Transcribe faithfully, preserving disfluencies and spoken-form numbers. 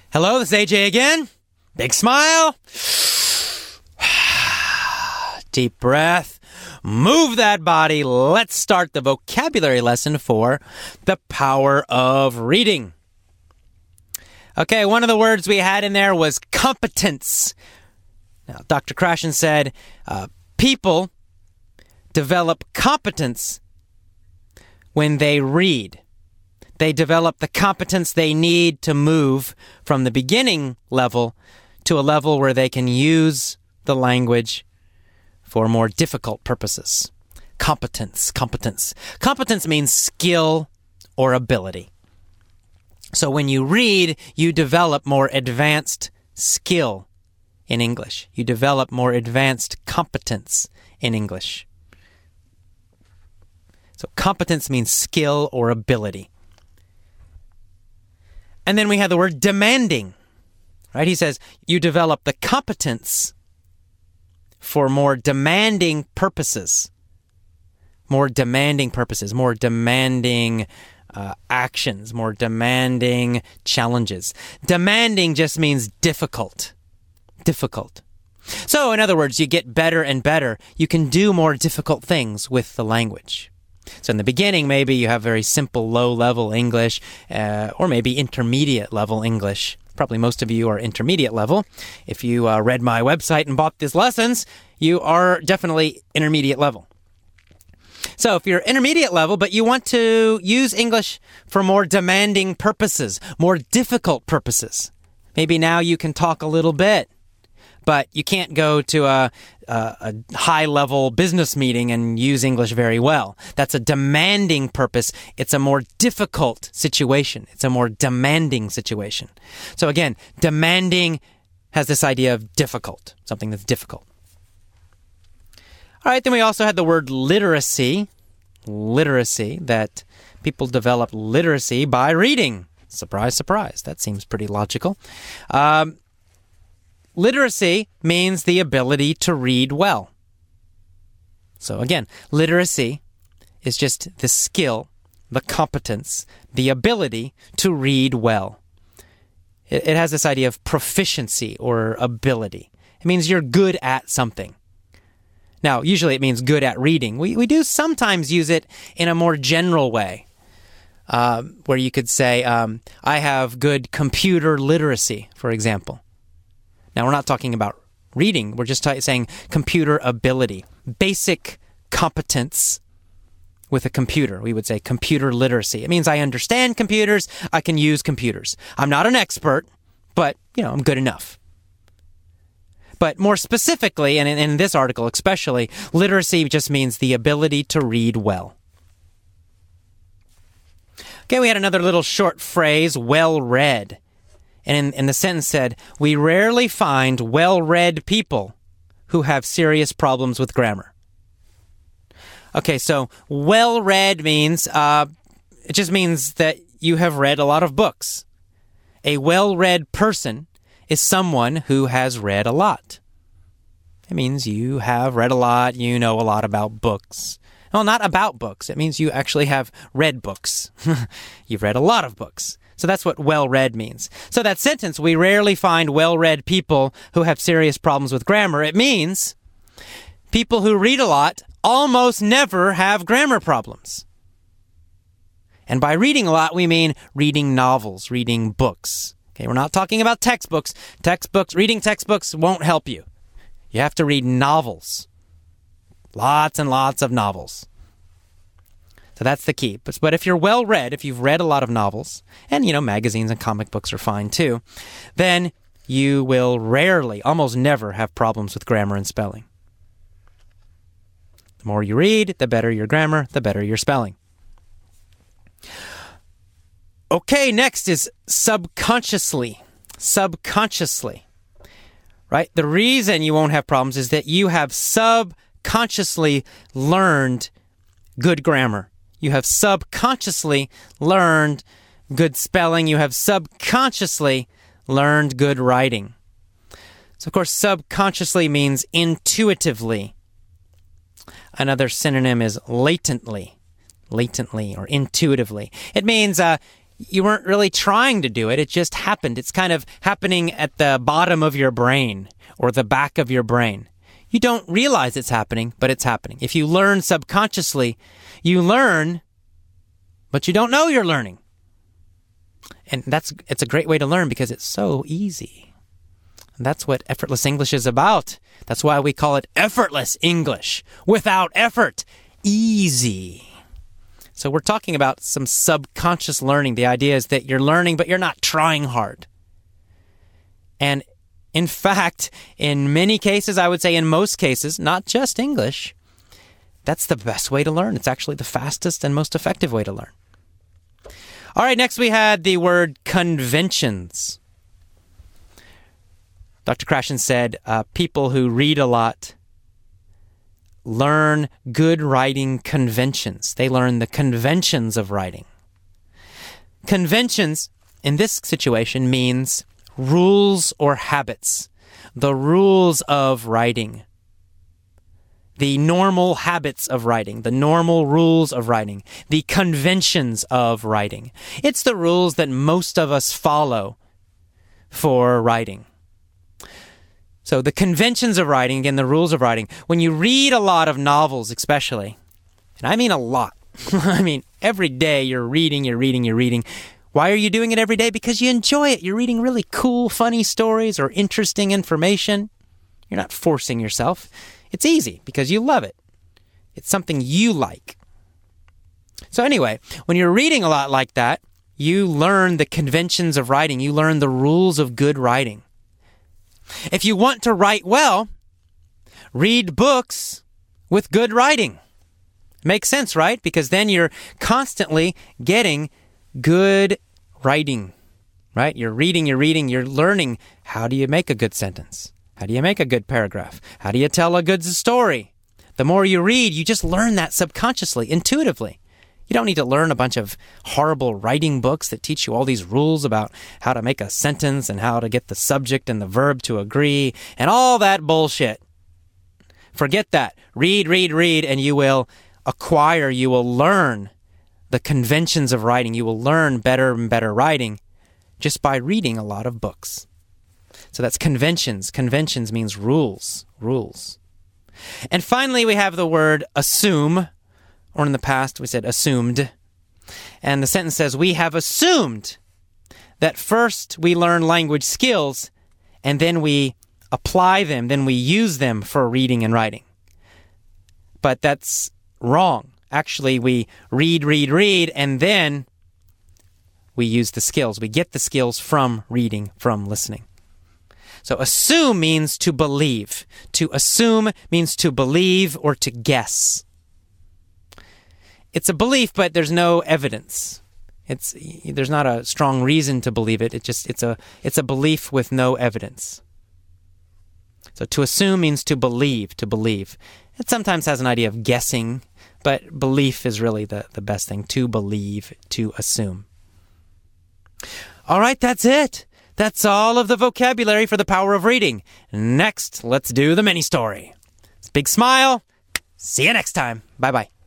Hello, this is A J again. Big smile. Deep breath. Move that body. Let's start the vocabulary lesson for the power of reading. Okay, one of the words we had in there was competence. Now, Doctor Krashen said uh, people develop competence when they read. They develop the competence they need to move from the beginning level to a level where they can use the language for more difficult purposes. Competence, competence. Competence means skill or ability. So when you read, you develop more advanced skill in English. You develop more advanced competence in English. So competence means skill or ability. And then we have the word demanding, right? He says you develop the competence for more demanding purposes, more demanding purposes, more demanding uh, actions, more demanding challenges. Demanding just means difficult, difficult. So in other words, you get better and better. You can do more difficult things with the language. So in the beginning, maybe you have very simple, low-level English, uh, or maybe intermediate-level English. Probably most of you are intermediate level. If you uh, read my website and bought these lessons, you are definitely intermediate level. So if you're intermediate level, but you want to use English for more demanding purposes, more difficult purposes, maybe now you can talk a little bit. But you can't go to a, a, a high-level business meeting and use English very well. That's a demanding purpose. It's a more difficult situation. It's a more demanding situation. So again, demanding has this idea of difficult, something that's difficult. All right, then we also had the word literacy. Literacy, that people develop literacy by reading. Surprise, surprise. That seems pretty logical. Um... Literacy means the ability to read well. So again, literacy is just the skill, the competence, the ability to read well. It, it has this idea of proficiency or ability. It means you're good at something. Now, usually it means good at reading. We, we do sometimes use it in a more general way, uh, where you could say, um, I have good computer literacy, for example. Now, we're not talking about reading. We're just t- saying computer ability, basic competence with a computer. We would say computer literacy. It means I understand computers. I can use computers. I'm not an expert, but, you know, I'm good enough. But more specifically, and in, in this article especially, literacy just means the ability to read well. Okay, we had another little short phrase, well-read. And in, in the sentence said, we rarely find well-read people who have serious problems with grammar. Okay, so well-read means, uh, it just means that you have read a lot of books. A well-read person is someone who has read a lot. It means you have read a lot, you know a lot about books. Well, not about books. It means you actually have read books. You've read a lot of books. So that's what well-read means. So that sentence, we rarely find well-read people who have serious problems with grammar. It means people who read a lot almost never have grammar problems. And by reading a lot, we mean reading novels, reading books. Okay, we're not talking about textbooks. Textbooks, reading textbooks won't help you. You have to read novels. Lots and lots of novels. So that's the key. But, but if you're well-read, if you've read a lot of novels, and, you know, magazines and comic books are fine too, then you will rarely, almost never, have problems with grammar and spelling. The more you read, the better your grammar, the better your spelling. Okay, next is subconsciously. Subconsciously. Right? The reason you won't have problems is that you have subconsciously learned good grammar. You have subconsciously learned good spelling. You have subconsciously learned good writing. So, of course, subconsciously means intuitively. Another synonym is latently. Latently or intuitively. It means uh, you weren't really trying to do it. It just happened. It's kind of happening at the bottom of your brain or the back of your brain. You don't realize it's happening, but it's happening. If you learn subconsciously, you learn, but you don't know you're learning. And that's it's a great way to learn because it's so easy. And that's what effortless English is about. That's why we call it effortless English. Without effort. Easy. So we're talking about some subconscious learning. The idea is that you're learning, but you're not trying hard. And in fact, in many cases, I would say in most cases, not just English, that's the best way to learn. It's actually the fastest and most effective way to learn. All right, next we had the word conventions. Doctor Krashen said uh, people who read a lot learn good writing conventions. They learn the conventions of writing. Conventions, in this situation, means rules or habits. The rules of writing. The normal habits of writing. The normal rules of writing. The conventions of writing. It's the rules that most of us follow for writing. So the conventions of writing, again, the rules of writing. When you read a lot of novels especially, and I mean a lot. I mean, every day you're reading, you're reading, you're reading. Why are you doing it every day? Because you enjoy it. You're reading really cool, funny stories or interesting information. You're not forcing yourself. It's easy because you love it. It's something you like. So anyway, when you're reading a lot like that, you learn the conventions of writing. You learn the rules of good writing. If you want to write well, read books with good writing. Makes sense, right? Because then you're constantly getting good writing, right? You're reading, you're reading, you're learning. How do you make a good sentence? How do you make a good paragraph? How do you tell a good story? The more you read, you just learn that subconsciously, intuitively. You don't need to learn a bunch of horrible writing books that teach you all these rules about how to make a sentence and how to get the subject and the verb to agree and all that bullshit. Forget that. Read, read, read, and you will acquire, you will learn the conventions of writing. You will learn better and better writing just by reading a lot of books. So that's conventions. Conventions means rules, rules. And finally, we have the word assume. Or in the past, we said assumed. And the sentence says, we have assumed that first we learn language skills and then we apply them, then we use them for reading and writing. But that's wrong. Actually, we read, read, read, and then we use the skills. We get the skills from reading, from listening. So assume means to believe. To assume means to believe or to guess. It's a belief, but there's no evidence. It's there's not a strong reason to believe it. It just it's a it's a belief with no evidence. So to assume means to believe, to believe. It sometimes has an idea of guessing, but belief is really the, the best thing. To believe, to assume. All right, that's it. That's all of the vocabulary for the power of reading. Next, let's do the mini story. Big smile. See you next time. Bye-bye.